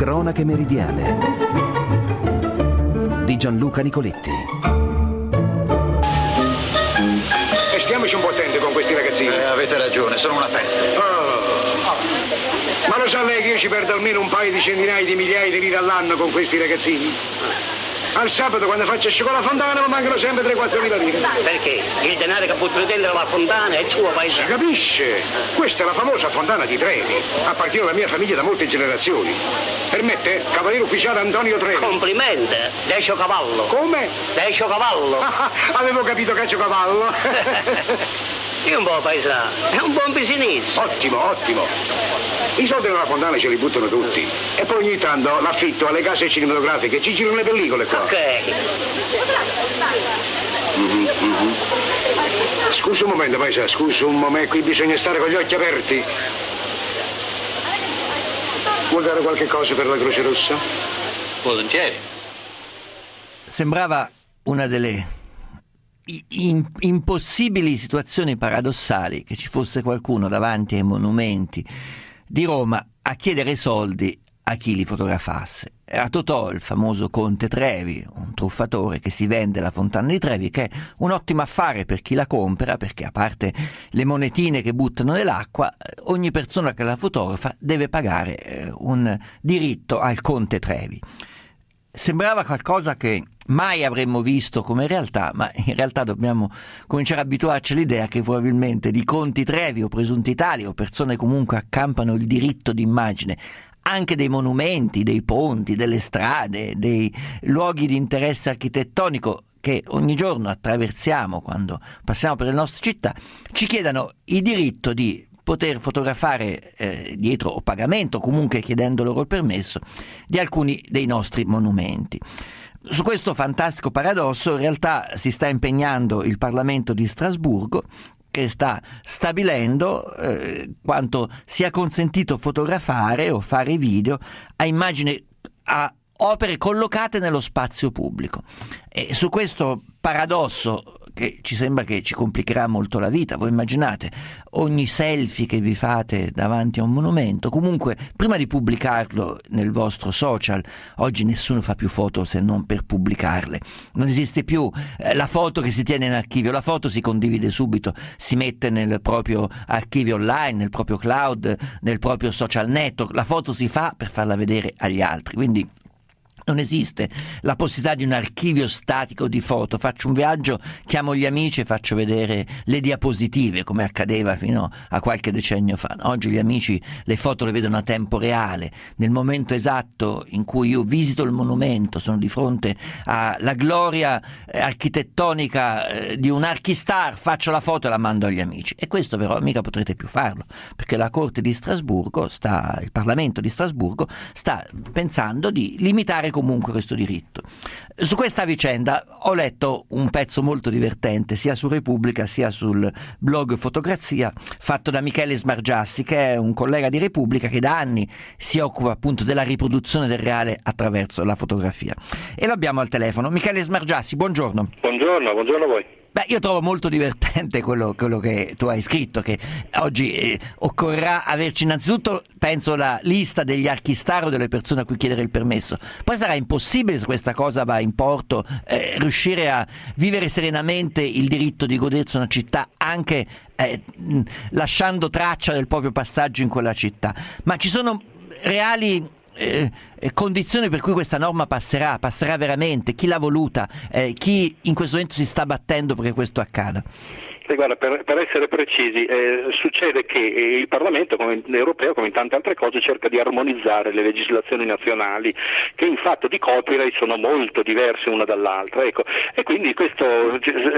Cronache Meridiane di Gianluca Nicoletti. E stiamoci un po' attenti con questi ragazzini. Avete ragione, sono una peste. Ma lo sa lei che io ci perdo almeno un paio di centinaia di migliaia di lire all'anno con questi ragazzini? Al sabato quando faccio scicola fontana mi mancano sempre 3-4 mila lire. Perché? Il denaro che buttano dentro la fontana è suo paese. Si capisce? Questa è la famosa fontana di Trevi. Appartiene alla mia famiglia da molte generazioni. Permette? Cavaliere ufficiale Antonio Trevi. Complimenti, Decio Cavallo. Come? Decio Cavallo. Avevo capito Caccio Cavallo. Io un po' paesano, è un buon business. Ottimo, ottimo. I soldi nella fontana ce li buttano tutti. E poi ogni tanto l'affitto alle case cinematografiche, ci girano le pellicole qua. Ok. Scusa un momento, paesa, scusa un momento, qui bisogna stare con gli occhi aperti. Vuol dare qualche cosa per la Croce Rossa? Volentieri. Sembrava una delle impossibili situazioni paradossali che ci fosse qualcuno davanti ai monumenti di Roma a chiedere soldi a chi li fotografasse. Era Totò, il famoso Conte Trevi, un truffatore che si vende la fontana di Trevi, che è un ottimo affare per chi la compra, perché a parte le monetine che buttano nell'acqua, ogni persona che la fotografa deve pagare un diritto al Conte Trevi. Sembrava qualcosa che mai avremmo visto come realtà, ma in realtà dobbiamo cominciare a abituarci all'idea che probabilmente di Conti Trevi o presunti tali o persone comunque accampano il diritto d'immagine anche dei monumenti, dei ponti, delle strade, dei luoghi di interesse architettonico che ogni giorno attraversiamo quando passiamo per le nostre città, ci chiedano il diritto di poter fotografare dietro o pagamento, comunque chiedendo loro il permesso, di alcuni dei nostri monumenti. Su questo fantastico paradosso in realtà si sta impegnando il Parlamento di Strasburgo, che sta stabilendo quanto sia consentito fotografare o fare video a immagini, a opere collocate nello spazio pubblico. E su questo paradosso, che ci sembra che ci complicherà molto la vita, voi immaginate ogni selfie che vi fate davanti a un monumento, comunque prima di pubblicarlo nel vostro social, oggi nessuno fa più foto se non per pubblicarle, non esiste più la foto che si tiene in archivio, la foto si condivide subito, si mette nel proprio archivio online, nel proprio cloud, nel proprio social network, la foto si fa per farla vedere agli altri, quindi non esiste la possibilità di un archivio statico di foto. Faccio un viaggio, chiamo gli amici e faccio vedere le diapositive, come accadeva fino a qualche decennio fa. Oggi gli amici le foto le vedono a tempo reale, nel momento esatto in cui io visito il monumento, sono di fronte alla gloria architettonica di un archistar, faccio la foto e la mando agli amici. E questo però mica potrete più farlo, perché la Corte di Strasburgo il Parlamento di Strasburgo sta pensando di limitare comunque questo diritto. Su questa vicenda ho letto un pezzo molto divertente sia su Repubblica sia sul blog Fotograzia, fatto da Michele Smargiassi, che è un collega di Repubblica che da anni si occupa appunto della riproduzione del reale attraverso la fotografia, e lo abbiamo al telefono. Michele Smargiassi, buongiorno. Buongiorno a voi. Beh, io trovo molto divertente quello che tu hai scritto, che oggi occorrerà averci innanzitutto, penso, la lista degli archistar o delle persone a cui chiedere il permesso. Poi sarà impossibile, se questa cosa va in porto, riuscire a vivere serenamente il diritto di godersi una città anche lasciando traccia del proprio passaggio in quella città. Ma ci sono reali condizioni per cui questa norma passerà veramente? Chi l'ha voluta? Chi in questo momento si sta battendo perché questo accada? Guarda, per essere precisi, succede che il Parlamento europeo, come in tante altre cose, cerca di armonizzare le legislazioni nazionali, che in fatto di copyright sono molto diverse una dall'altra. Ecco. E quindi questo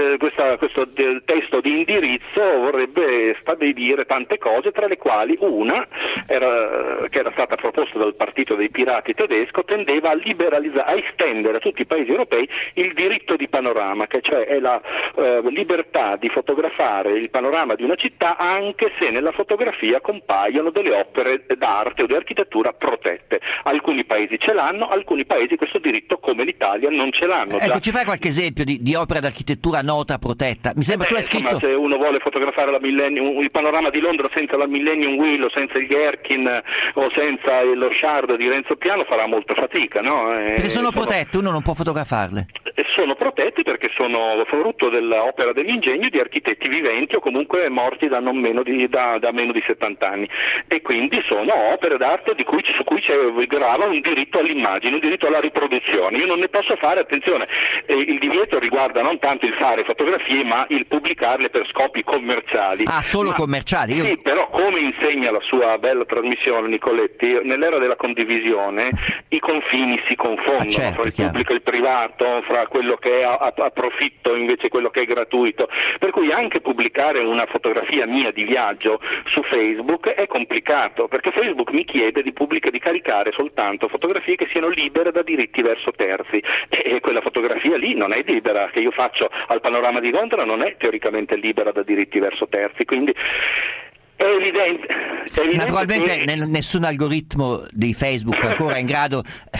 testo di indirizzo vorrebbe stabilire tante cose, tra le quali una, che era stata proposta dal Partito dei Pirati tedesco, tendeva a liberalizzare, a estendere a tutti i paesi europei il diritto di panorama, che cioè è la libertà di fotografare il panorama di una città anche se nella fotografia compaiono delle opere d'arte o di architettura protette. Alcuni paesi ce l'hanno, alcuni paesi questo diritto, come l'Italia, non ce l'hanno. Ecco, ci fai qualche esempio di opera d'architettura nota protetta? Mi sembra tu hai scritto... Insomma, se uno vuole fotografare il panorama di Londra senza la Millennium Wheel o senza il Gherkin o senza lo Shard di Renzo Piano, farà molta fatica, no? Perché sono protette, uno non può fotografarle. Sono protetti perché sono frutto dell'opera dell'ingegno di architetti viventi o comunque morti da meno di 70 anni, e quindi sono opere d'arte su cui grava un diritto all'immagine, un diritto alla riproduzione. Io non ne posso fare, attenzione, il divieto riguarda non tanto il fare fotografie ma il pubblicarle per scopi commerciali. Ah, solo commerciali? Sì, però come insegna la sua bella trasmissione Nicoletti, nell'era della condivisione i confini si confondono, certo, fra il pubblico e il privato, fra quello che è a profitto invece quello che è gratuito, per cui anche pubblicare una fotografia mia di viaggio su Facebook è complicato, perché Facebook mi chiede di caricare soltanto fotografie che siano libere da diritti verso terzi, e quella fotografia lì non è libera, che io faccio al panorama di Gondra non è teoricamente libera da diritti verso terzi, quindi è evidente naturalmente che nessun algoritmo di Facebook è ancora in grado,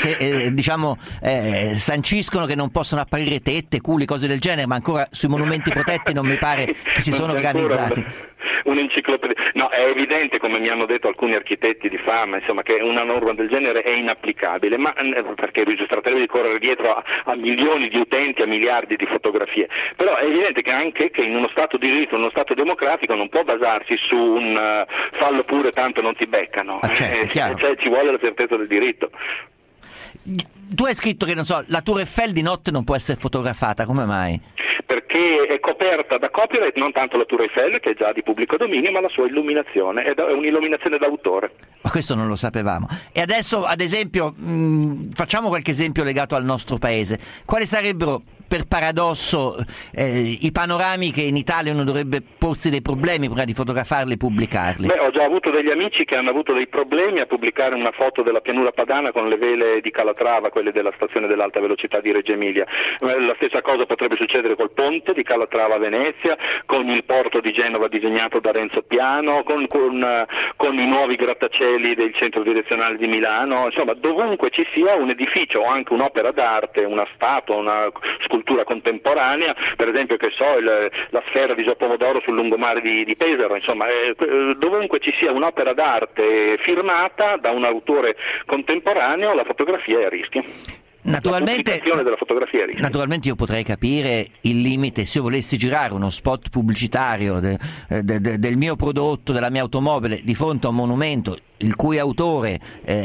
sanciscono che non possono apparire tette, culi, cose del genere, ma ancora sui monumenti protetti non mi pare che si sono organizzati. Un'enciclopedia. No, è evidente, come mi hanno detto alcuni architetti di fama, insomma, che una norma del genere è inapplicabile, ma perché si tratterebbe di correre dietro a milioni di utenti, a miliardi di fotografie. Però è evidente che anche che in uno Stato di diritto, in uno Stato democratico, non può basarsi su un fallo pure tanto non ti beccano. Certo, ci vuole la certezza del diritto. Tu hai scritto che, non so, la Tour Eiffel di notte non può essere fotografata, come mai? Perché è coperta da copyright non tanto la Tour Eiffel, che è già di pubblico dominio, ma la sua illuminazione, è un'illuminazione d'autore. Ma questo non lo sapevamo. E adesso, ad esempio, facciamo qualche esempio legato al nostro paese. Quali sarebbero, per paradosso, i panorami che in Italia uno dovrebbe porsi dei problemi prima di fotografarli e pubblicarli? Ho già avuto degli amici che hanno avuto dei problemi a pubblicare una foto della pianura padana con le vele di Calatrava, quelle della stazione dell'alta velocità di Reggio Emilia. La stessa cosa potrebbe succedere col ponte di Calatrava a Venezia, con il porto di Genova disegnato da Renzo Piano, con i nuovi grattacieli del centro direzionale di Milano. Insomma, dovunque ci sia un edificio o anche un'opera d'arte, una statua, una scultura contemporanea, per esempio la sfera di Gio Pomodoro sul lungomare di Pesaro, insomma, dovunque ci sia un'opera d'arte firmata da un autore contemporaneo, la fotografia è a rischio. Naturalmente della fotografia è a rischio. Naturalmente io potrei capire il limite se io volessi girare uno spot pubblicitario del mio prodotto, della mia automobile, di fronte a un monumento il cui autore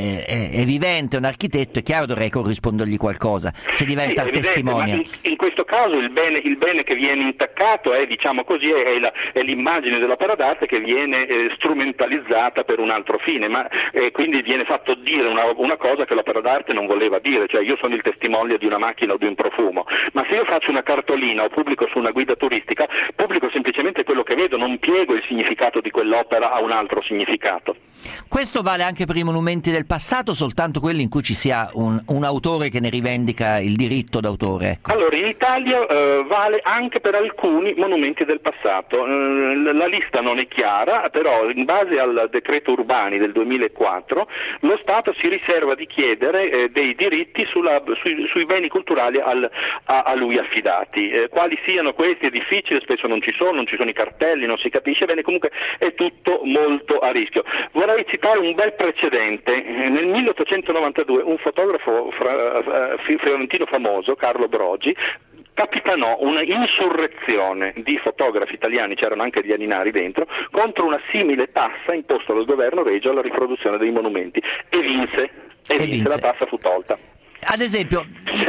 è vivente, un architetto, è chiaro, dovrei corrispondergli qualcosa se diventa il testimone. In questo caso il bene che viene intaccato è, diciamo così, è l'immagine dell'opera d'arte che viene strumentalizzata per un altro fine, ma quindi viene fatto dire una cosa che l'opera d'arte non voleva dire, cioè io sono il testimone di una macchina o di un profumo, ma se io faccio una cartolina o pubblico su una guida turistica, pubblico semplicemente quello che vedo, non piego il significato di quell'opera a un altro significato. Questo vale anche per i monumenti del passato, soltanto quelli in cui ci sia un autore che ne rivendica il diritto d'autore? Ecco. Allora, in Italia vale anche per alcuni monumenti del passato. La lista non è chiara, però in base al decreto Urbani del 2004 lo Stato si riserva di chiedere dei diritti sui beni culturali a lui affidati. Quali siano questi è difficile, spesso non ci sono i cartelli, non si capisce bene, comunque è tutto molto a rischio. Vorrei citare un bel precedente. Nel 1892 un fotografo fiorentino famoso, Carlo Brogi, capitanò una insurrezione di fotografi italiani, c'erano anche gli aninari dentro, contro una simile tassa imposta dal governo regio alla riproduzione dei monumenti e vinse. La tassa fu tolta. Ad esempio,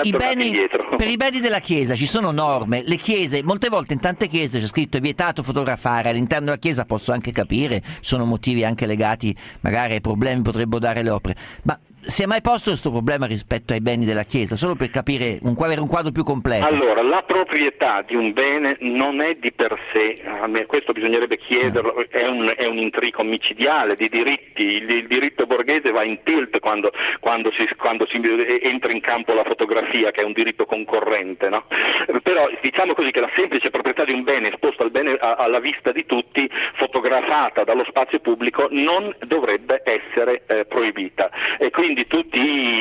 per i beni della chiesa ci sono norme, le chiese, molte volte in tante chiese c'è scritto è vietato fotografare, all'interno della chiesa posso anche capire, sono motivi anche legati magari ai problemi potrebbero dare le opere, ma si è mai posto questo problema rispetto ai beni della chiesa, solo per capire avere un quadro più completo? Allora, la proprietà di un bene non è di per sé, questo bisognerebbe chiederlo, è un intrico micidiale di diritti, il diritto borghese va in tilt quando si entra in campo la fotografia, che è un diritto concorrente, no? Però diciamo così che la semplice proprietà di un bene esposto alla vista di tutti, fotografata dallo spazio pubblico, non dovrebbe essere proibita, e quindi tutti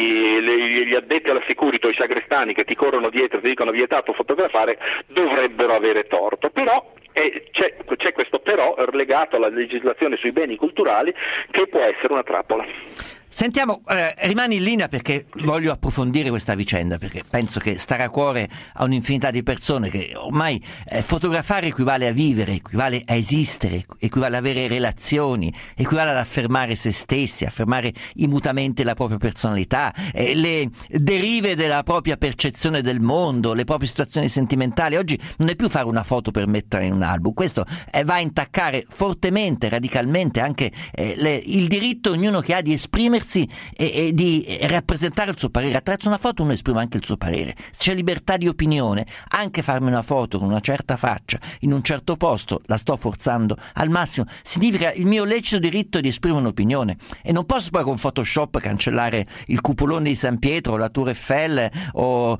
gli addetti alla security o i sagrestani che ti corrono dietro e ti dicono vietato fotografare dovrebbero avere torto, però c'è questo però legato alla legislazione sui beni culturali, che può essere una trappola. Sentiamo, rimani in linea perché voglio approfondire questa vicenda, perché penso che stare a cuore a un'infinità di persone, che ormai fotografare equivale a vivere, equivale a esistere, equivale a avere relazioni, equivale ad affermare se stessi, affermare i mutamenti della propria personalità, le derive della propria percezione del mondo, le proprie situazioni sentimentali. Oggi non è più fare una foto per metterla in un album, questo va a intaccare fortemente, radicalmente anche il diritto ognuno che ha di esprimersi e di rappresentare il suo parere. Attraverso una foto uno esprime anche il suo parere. Se c'è libertà di opinione, anche farmi una foto con una certa faccia in un certo posto, la sto forzando al massimo, significa il mio lecito diritto di esprimere un'opinione, e non posso poi con Photoshop cancellare il cupolone di San Pietro, la Tour Eiffel o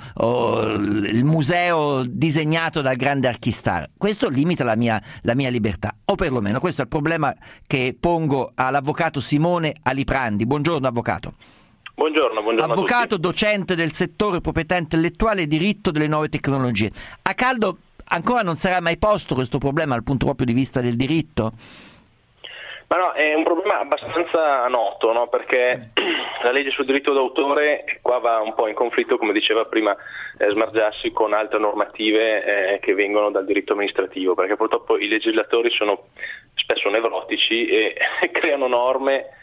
il museo disegnato dal grande archistar. Questo limita la mia libertà, o perlomeno questo è il problema che pongo all'avvocato Simone Aliprandi. Buongiorno avvocato. Buongiorno avvocato, docente del settore proprietà intellettuale e diritto delle nuove tecnologie. A caldo ancora non sarà mai posto questo problema dal punto proprio di vista del diritto? Ma no, è un problema abbastanza noto, no? Perché la legge sul diritto d'autore qua va un po' in conflitto, come diceva prima Smargiassi, con altre normative che vengono dal diritto amministrativo, perché purtroppo i legislatori sono spesso nevrotici e creano norme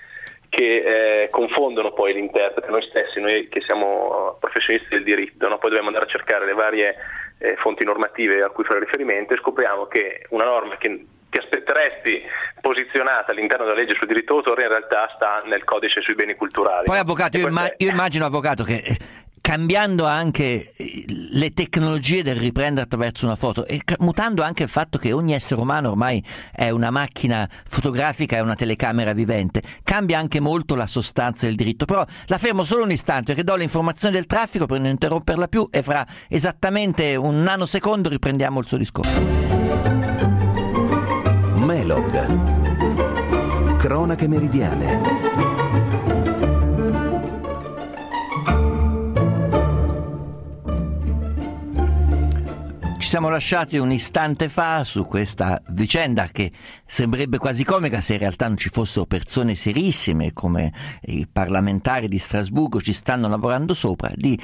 che confondono poi l'interprete. Noi stessi, noi che siamo professionisti del diritto, no? Poi dobbiamo andare a cercare le varie fonti normative a cui fare riferimento, e scopriamo che una norma che ti aspetteresti posizionata all'interno della legge sul diritto d'autore in realtà sta nel codice sui beni culturali. Poi avvocato, io immagino avvocato che cambiando anche le tecnologie del riprendere attraverso una foto e mutando anche il fatto che ogni essere umano ormai è una macchina fotografica, è una telecamera vivente, cambia anche molto la sostanza del diritto. Però la fermo solo un istante perché do le informazioni del traffico per non interromperla più, e fra esattamente un nanosecondo riprendiamo il suo discorso. Melog. Cronache meridiane. Ci siamo lasciati un istante fa su questa vicenda che sembrerebbe quasi comica se in realtà non ci fossero persone serissime come i parlamentari di Strasburgo ci stanno lavorando sopra, di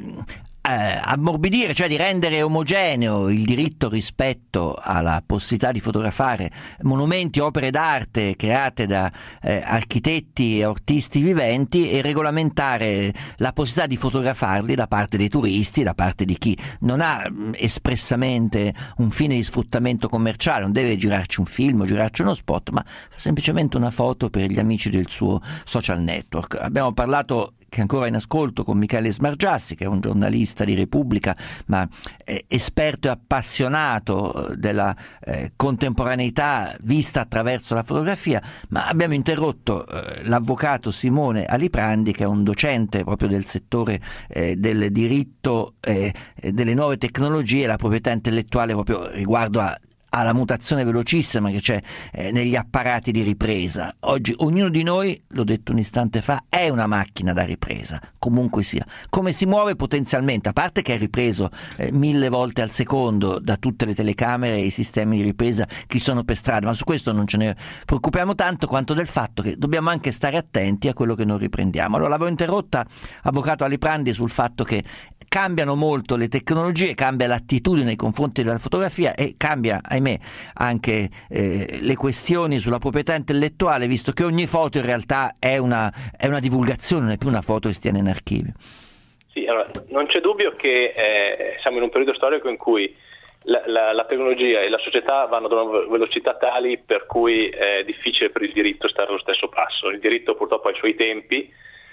ammorbidire, cioè di rendere omogeneo il diritto rispetto alla possibilità di fotografare monumenti, opere d'arte create da architetti e artisti viventi, e regolamentare la possibilità di fotografarli da parte dei turisti, da parte di chi non ha espressamente un fine di sfruttamento commerciale, non deve girarci un film o girarci uno spot, ma semplicemente una foto per gli amici del suo social network. Abbiamo parlato, che è ancora in ascolto, con Michele Smargiassi, che è un giornalista di Repubblica ma esperto e appassionato della contemporaneità vista attraverso la fotografia, ma abbiamo interrotto l'avvocato Simone Aliprandi, che è un docente proprio del settore del diritto delle nuove tecnologie e la proprietà intellettuale, proprio riguardo alla mutazione velocissima che c'è negli apparati di ripresa. Oggi ognuno di noi, l'ho detto un istante fa, è una macchina da ripresa, comunque sia. Come si muove potenzialmente, a parte che è ripreso 1000 volte al secondo da tutte le telecamere e i sistemi di ripresa che ci sono per strada, ma su questo non ce ne preoccupiamo tanto quanto del fatto che dobbiamo anche stare attenti a quello che noi riprendiamo. Allora l'avevo interrotta, avvocato Aliprandi, sul fatto che cambiano molto le tecnologie, cambia l'attitudine nei confronti della fotografia e cambia, ahimè, anche le questioni sulla proprietà intellettuale, visto che ogni foto in realtà è una divulgazione, non è più una foto che si tiene in archivio. Sì, allora, non c'è dubbio che siamo in un periodo storico in cui la tecnologia e la società vanno ad una velocità tali per cui è difficile per il diritto stare allo stesso passo. Il diritto purtroppo ha i suoi tempi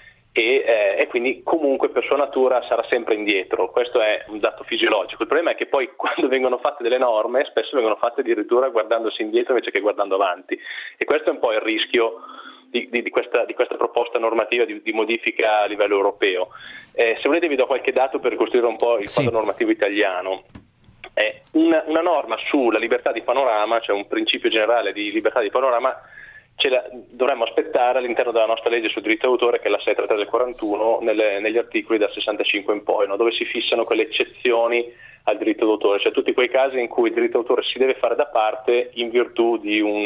e quindi comunque per sua natura sarà sempre indietro. Questo è un dato fisiologico. Il problema è che poi quando vengono fatte delle norme spesso vengono fatte addirittura guardandosi indietro invece che guardando avanti, e questo è un po' il rischio di questa proposta normativa di modifica a livello europeo. Se volete vi do qualche dato per ricostruire un po' il quadro normativo italiano. Una norma sulla libertà di panorama, cioè un principio generale di libertà di panorama, dovremmo aspettare all'interno della nostra legge sul diritto d'autore, che è la 633 del 41, negli articoli dal 65 in poi, no? Dove si fissano quelle eccezioni al diritto d'autore, cioè tutti quei casi in cui il diritto d'autore si deve fare da parte in virtù di un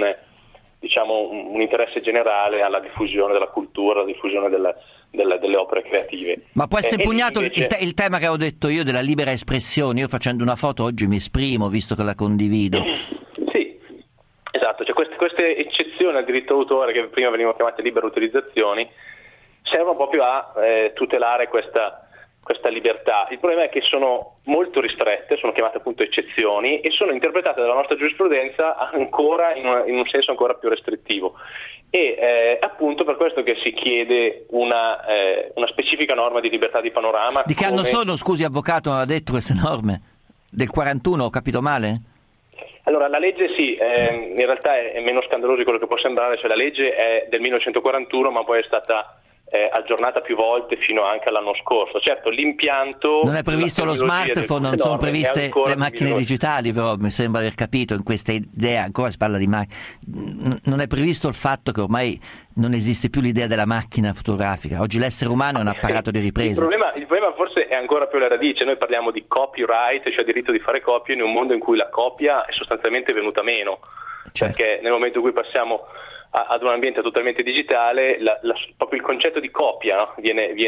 interesse generale alla diffusione della cultura, alla diffusione delle opere creative. Ma può essere impugnato invece... il tema che ho detto io della libera espressione? Io facendo una foto oggi mi esprimo, visto che la condivido. Sì, esatto, cioè queste eccezioni al diritto d'autore, che prima venivano chiamate libere utilizzazioni, servono proprio a tutelare questa libertà. Il problema è che sono molto ristrette, sono chiamate appunto eccezioni e sono interpretate dalla nostra giurisprudenza ancora in un senso ancora più restrittivo. E appunto per questo che si chiede una specifica norma di libertà di panorama. Di che anno sono, scusi avvocato, ha detto queste norme? Del 41, ho capito male? Allora la legge sì, in realtà è meno scandaloso di quello che può sembrare, cioè la legge è del 1941 ma poi è stata aggiornata più volte fino anche all'anno scorso. Certo, l'impianto... Non è previsto lo smartphone, non sono previste le macchine digitali, però mi sembra aver capito in questa idea, ancora si parla di macchine, non è previsto il fatto che ormai non esiste più l'idea della macchina fotografica, oggi l'essere umano è un apparato di ripresa. Il problema forse è ancora più alla radice, noi parliamo di copyright, cioè diritto di fare copie, in un mondo in cui la copia è sostanzialmente venuta meno, perché nel momento in cui passiamo ad un ambiente totalmente digitale, proprio il concetto di copia, no?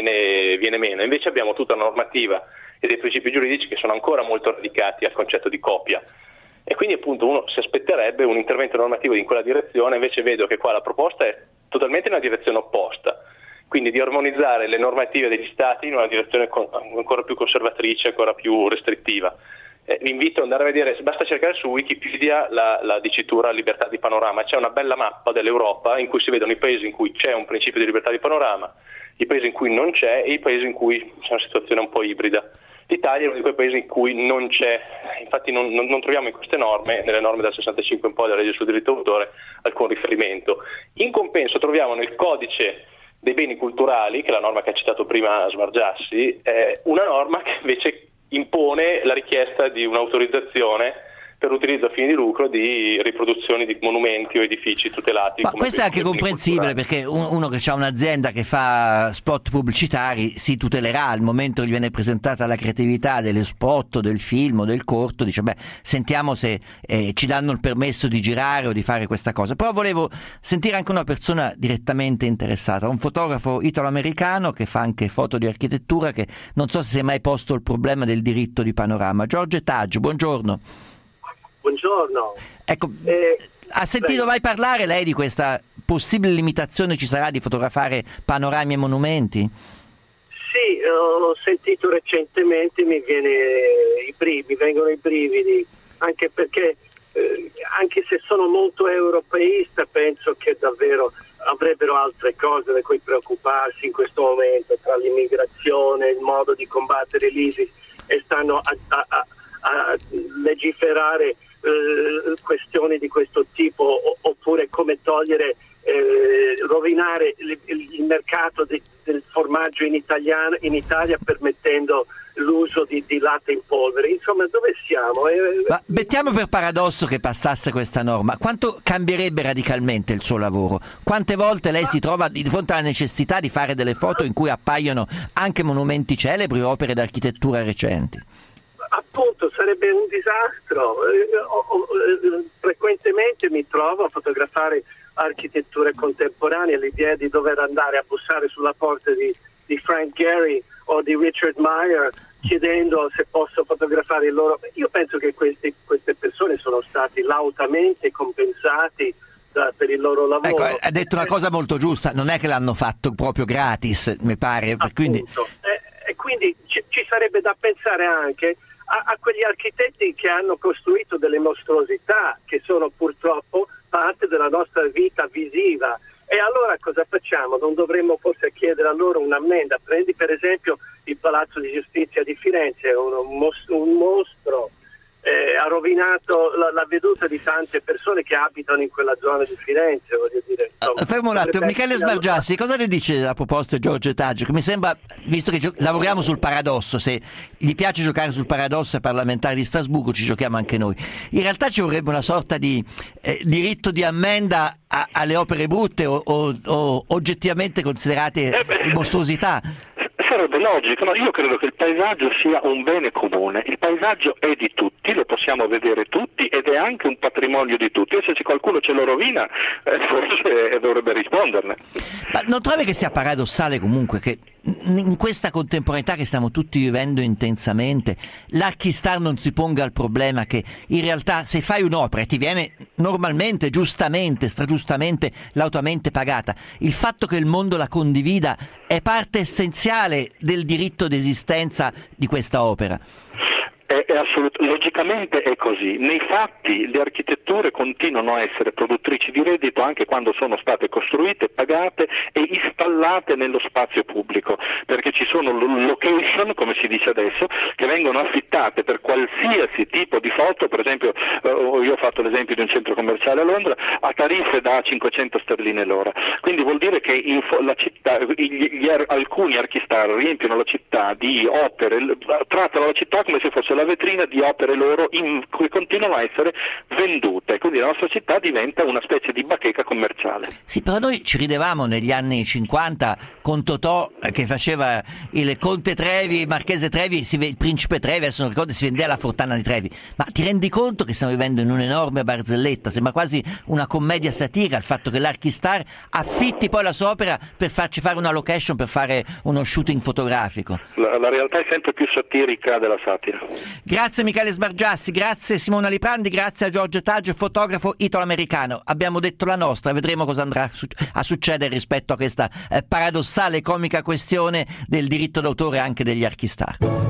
viene meno. Invece abbiamo tutta una normativa e dei principi giuridici che sono ancora molto radicati al concetto di copia. E quindi appunto uno si aspetterebbe un intervento normativo in quella direzione, invece vedo che qua la proposta è totalmente in una direzione opposta, quindi di armonizzare le normative degli Stati in una direzione ancora più conservatrice, ancora più restrittiva. Vi invito ad andare a vedere, basta cercare su Wikipedia la dicitura libertà di panorama, c'è una bella mappa dell'Europa in cui si vedono i paesi in cui c'è un principio di libertà di panorama, i paesi in cui non c'è e i paesi in cui c'è una situazione un po' ibrida. L'Italia è uno di quei paesi in cui non c'è, infatti non troviamo in queste norme, nelle norme del 65 in poi della legge sul diritto d'autore, alcun riferimento. In compenso troviamo nel codice dei beni culturali, che è la norma che ha citato prima Smargiassi, una norma che invece impone la richiesta di un'autorizzazione per utilizzo a fini di lucro di riproduzioni di monumenti o edifici tutelati. Ma questo è anche comprensibile, perché uno che ha un'azienda che fa spot pubblicitari si tutelerà al momento che gli viene presentata la creatività dello spot, del film o del corto, dice sentiamo se ci danno il permesso di girare o di fare questa cosa. Però volevo sentire anche una persona direttamente interessata, un fotografo italo-americano che fa anche foto di architettura, che non so se si è mai posto il problema del diritto di panorama. George Taj, buongiorno. Buongiorno. Ecco, ha sentito mai parlare lei di questa possibile limitazione ci sarà di fotografare panorami e monumenti? Sì, ho sentito recentemente, mi vengono i brividi, anche perché anche se sono molto europeista, penso che davvero avrebbero altre cose da cui preoccuparsi in questo momento, tra l'immigrazione, il modo di combattere l'ISIS, e stanno a legiferare questioni di questo tipo, oppure come togliere, rovinare il mercato del formaggio in Italia permettendo l'uso di latte in polvere. Insomma, dove siamo? Ma mettiamo per paradosso che passasse questa norma, quanto cambierebbe radicalmente il suo lavoro? Quante volte lei si trova di fronte alla necessità di fare delle foto in cui appaiono anche monumenti celebri o opere d'architettura recenti? Appunto, sarebbe un disastro. Frequentemente mi trovo a fotografare architetture contemporanee, l'idea di dover andare a bussare sulla porta di Frank Gehry o di Richard Meyer chiedendo se posso fotografare il loro. Io penso che queste persone sono stati lautamente compensati per il loro lavoro. Ecco, ha detto una cosa molto giusta, non è che l'hanno fatto proprio gratis, mi pare. Quindi ci sarebbe da pensare anche a quegli architetti che hanno costruito delle mostruosità che sono purtroppo parte della nostra vita visiva. E allora cosa facciamo? Non dovremmo forse chiedere a loro un'ammenda? Prendi per esempio il Palazzo di Giustizia di Firenze, un mostro, ha rovinato la veduta di tante persone che abitano in quella zona di Firenze, voglio dire. Insomma, fermo un attimo, Michele Smargiassi, cosa ne dice a proposito di George Taj? Che mi sembra, visto che lavoriamo sul paradosso, se gli piace giocare sul paradosso ai parlamentari di Strasburgo, ci giochiamo anche noi. In realtà ci vorrebbe una sorta di diritto di ammenda alle opere brutte o oggettivamente considerate mostruosità. sarebbe logico, no? Io credo che il paesaggio sia un bene comune, il paesaggio è di tutti, lo possiamo vedere tutti ed è anche un patrimonio di tutti, e se qualcuno ce lo rovina forse dovrebbe risponderne. Ma non trovi che sia paradossale comunque che in questa contemporaneità che stiamo tutti vivendo intensamente, l'Archistar non si ponga il problema che in realtà se fai un'opera e ti viene normalmente, giustamente, stragiustamente, lautamente pagata, il fatto che il mondo la condivida è parte essenziale del diritto d'esistenza di questa opera? È logicamente è così. Nei fatti le architetture continuano a essere produttrici di reddito anche quando sono state costruite, pagate e installate nello spazio pubblico, perché ci sono location, come si dice adesso, che vengono affittate per qualsiasi tipo di foto. Per esempio io ho fatto l'esempio di un centro commerciale a Londra a tariffe da 500 sterline l'ora, quindi vuol dire che la città, alcuni Archistar riempiono la città di opere, trattano la città come se fosse la vetrina di opere loro che continuano a essere vendute, quindi la nostra città diventa una specie di bacheca commerciale. Sì, però noi ci ridevamo negli anni 50 con Totò che faceva il Conte Trevi, il Marchese Trevi, il Principe Trevi, adesso non ricordo, si vendeva la Fontana di Trevi. Ma ti rendi conto che stiamo vivendo in un'enorme barzelletta? Sembra quasi una commedia satira il fatto che l'Archistar affitti poi la sua opera per farci fare una location, per fare uno shooting fotografico. La realtà è sempre più satirica della satira. Grazie Michele Sbargiassi, grazie Simona Liprandi, grazie a Giorgio Taggio, fotografo italo-americano. Abbiamo detto la nostra, vedremo cosa andrà a succedere rispetto a questa paradossale e comica questione del diritto d'autore anche degli Archistar.